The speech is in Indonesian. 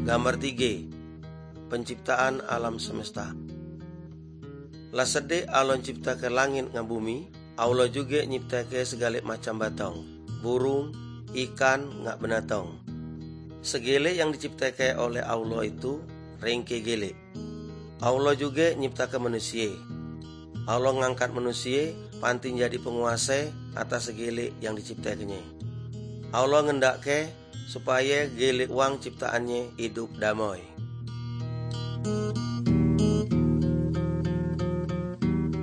Gambar 3. Penciptaan alam semesta. Lah sede Allah cipta ke langit ngan bumi, Allah juga nyipta ke segala macam batang, burung, ikan, ngak binatang. Segala yang diciptakan oleh Allah itu ringke gele. Allah juga nyipta ke manusia. Allah ngangkat manusia panti jadi penguasa atas segala yang diciptakannya. Allah ngendak ke supaya gele uang ciptaannya hidup damai.